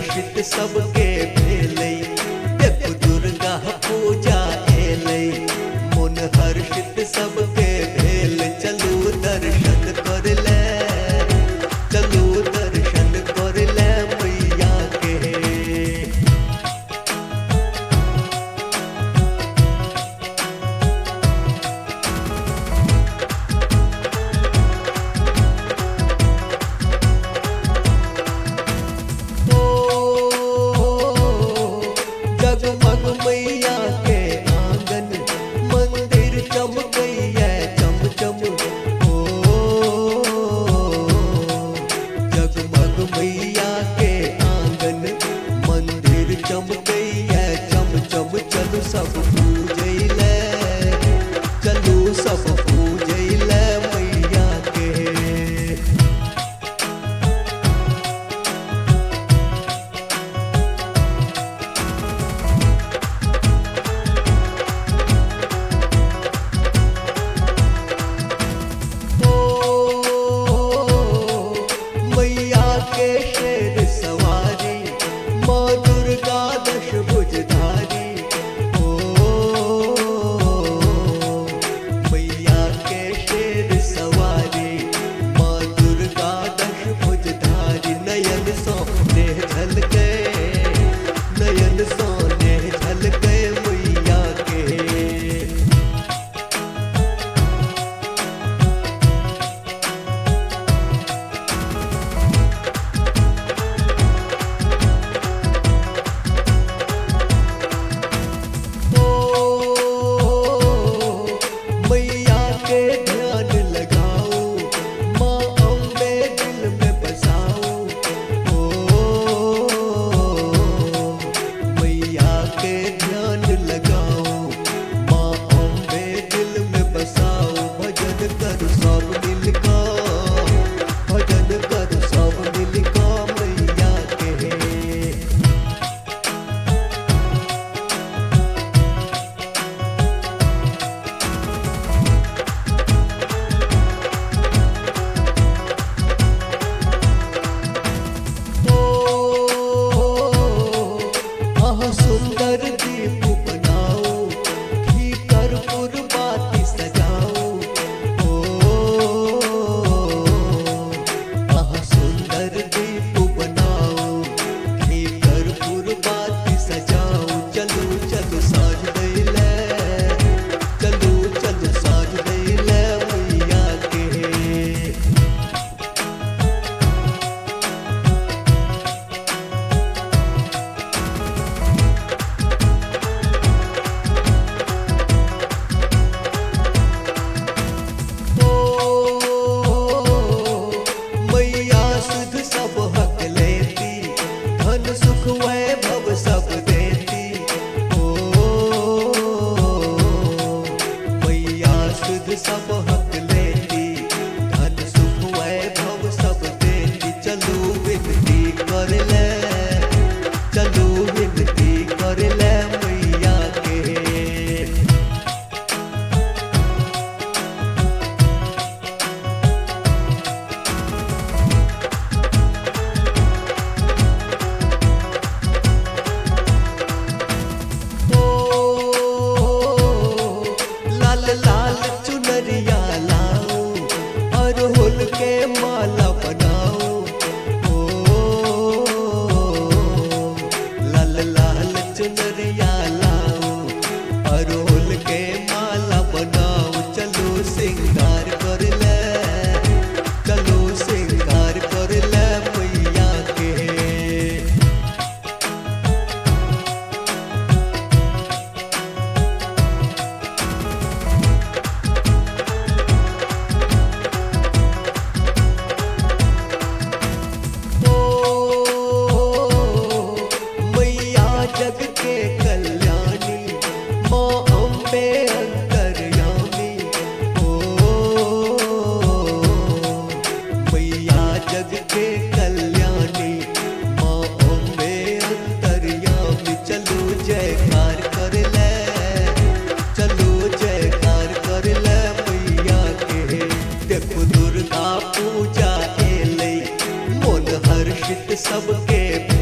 हर्षित सबके भेलै, देखो दुर्गा पूजा एलै। मन हर्षित सबके भेल, चलू दर्शन कर ले, चलू दर्शन कर ले मैया के। जगमग मैया के आंगन, मंदिर चमकैया चमचम। जगमग मैया के आंगन, मंदिर चमकैया चमचम। चलू सब पूजैले, चलू सब पूजैले मैया के। मैया के शेर सवारी, माँ दुर्गा दश भुजधारी। मैया के शेर सवारी, माँ दुर्गा दश भुजधारी। नयन सोने झलके, नयन सोने झलके मैया के। मैया के ध्यान लगाओ, माँ अम्बे दिल में बसाओ। मैया के ध्यान लगाओ, माँ अम्बे दिल में बसाओ। भजन करो सब मिलकर, भजन करो सब मिलकर मैया के। सुंदर दीप बनाओ, घी कर्पूर बाती सजाओ। सुंदर दीप बनाओ, घी कर्पूर बाती सजाओ। चलो चलो साज दैले, चलो चलो साज दैले मैया के। मैया सुध सब हक लेती, धन सुख वैभव सब देती। मैया सुध सब हक लेती, धन सुख वैभव सब देती। चलो विनती कर ले, चलो विनती कर ले मैया के। लाल लाल चुनरिया लाओ, अड़हुल के माला बनाओ। लाल लाल चुनरिया लाओ, अड़हुल के माला बनाओ। चलो सिंगार कर ले, चलो सिंगार कर ले मैया के। मैया जग के कल्याणी, माँ अम्बे अंतर्यामी। मैया जग के कल्याणी, माँ अम्बे अंतर्यामी। चलो जयकार कर ले, चलो जयकार कर ले मैया के। देखो दुर्गा पूजा एलै, मन हर्षित सबके